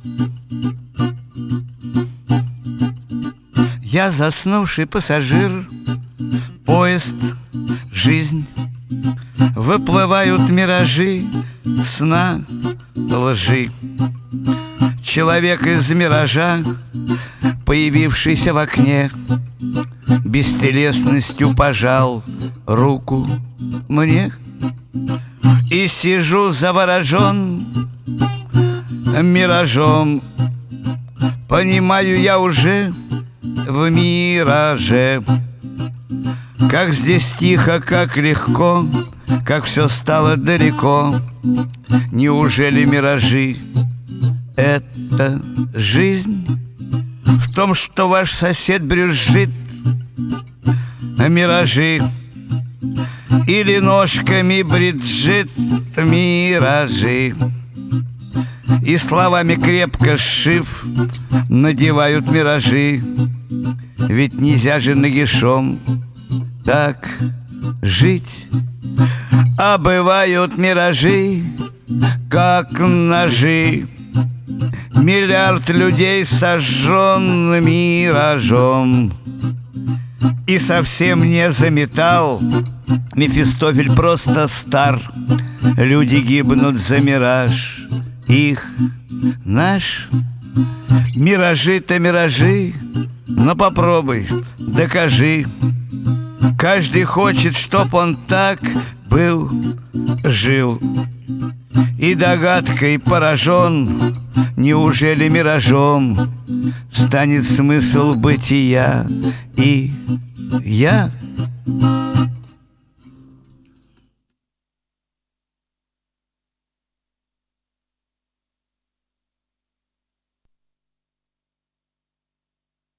Я заснувший пассажир, поезд, жизнь. Выплывают миражи сна, лжи. Человек из миража, появившийся в окне, бестелесностью пожал руку мне. И сижу заворожен миражом. Понимаю я уже в мираже, как здесь тихо, как легко, как все стало далеко. Неужели миражи — это жизнь? В том, что ваш сосед брюзжит, миражи. Или ножками бриджит, миражи. И словами крепко сшив, надевают миражи. Ведь нельзя же нагишом так жить. А бывают миражи, как ножи. Миллиард людей сожжен миражом. И совсем не заметал Мефистофель, просто стар. Люди гибнут за мираж, их наш. Миражи-то миражи, но попробуй, докажи. Каждый хочет, чтоб он так был, жил. И догадкой поражен, неужели миражом станет смысл бытия и я?